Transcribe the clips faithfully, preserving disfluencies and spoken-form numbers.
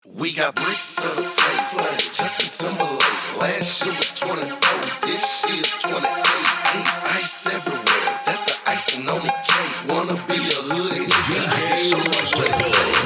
We got bricks of the flame, Justin Timberlake. Last year was twenty-four, this year's twenty-eight. Ice everywhere, that's the icing on the cake. Wanna be a hood nigga, I can show you what it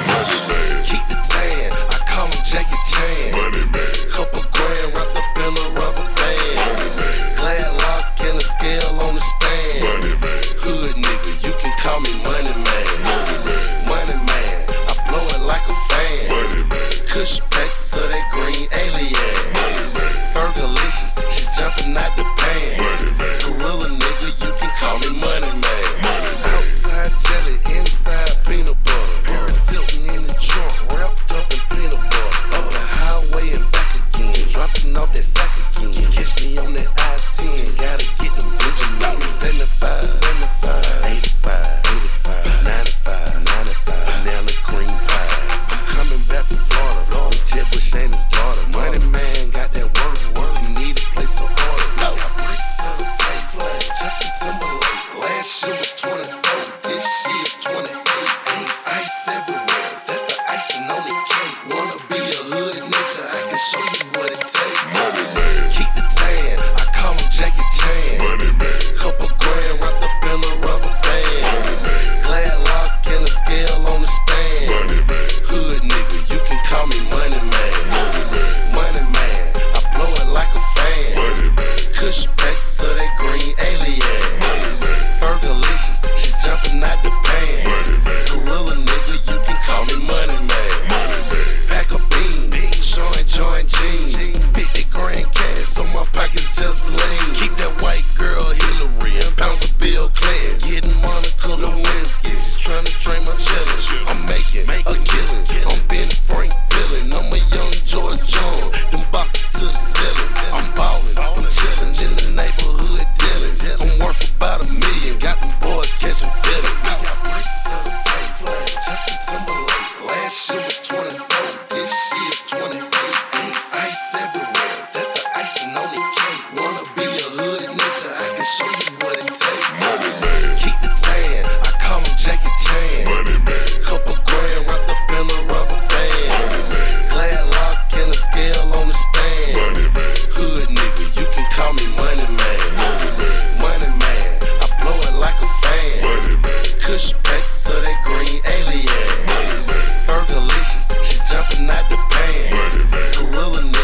takes. Keep the tan, I call him Jackie Chan. Money man. Couple grand wrapped up in a rubber band. Money man. Glad lock and a scale on the stand. Money man. Hood nigga, you can call me Money Man. Money man. Money man, I blow it like a fan. Money man. Kush packs of that green alien. Fergalicious, she's jumping out the pan. Gorilla nigga, you can call me Money Man. Outside jelly, inside peanut butter. Paris Hilton in the trunk, wrapped up in peanut butter. Up the highway and back again, dropping off that sack again. Catch me on that I ten, gotta get them Benjamins. seventy-five, seventy-five, eighty-five, eighty-five, ninety-five, ninety-five, banana cream pies. I'm coming back from Florida. Jet Bush ain't his daughter. Money man got that work. If you need a place of order, we got bricks of the flame. Justin Timberlake. Last year was twenty-four. This year's twenty-eight. Ice everywhere. That's the icing on the cake. Wanna be a hood nigga? I can show you what it takes. Money man. Keep the tan. I call him Jackie Chan. Money man. Couple grand wrapped up in a rubber band. Money man. Glad lock and a scale on the stand. Money man. Hood nigga, you can call me Money Man. Money man. Money man, I blow it like a fan. Money man. Kush packs of that green alien. Money man. Fergalicious, she's jumping out the pan. Money man. Gorilla nigga, you can call me Money Man. Money man. Pack of beans, showing joint jeans. fifty grand cash, so my pockets just lean. Keep that white girl Hillary and pounds of Bill Clinton. Getting Monica Lewinsky, she's trying to drain my chillin'. I'm making a killing, I'm Ben Frank Billin'. I'm a young George Jones, them boxes to the ceiling. I'm ballin', I'm chillin', in the neighborhood dealin'. I'm worth about a million, got them boys catching feelings. We got bricks of the flame, Justin Timberlake. Last year was twenty-four, this year's twenty-eight. Ice everywhere, that's the icing on the cake. Wanna be a hood nigga? I can show you what it takes. Money man. Keep the tan, I call him Jackie Chan. Money man. Couple grand wrapped up in a rubber band. Money man. Glad lock and a scale on the stand. Money man. Hood nigga, you can call me Money Man. Money man. Money man, I blow it like a fan. Money man. Kush packs of that green alien. Money man. Fergalicious, she's jumping out the pan. Money man. Gorilla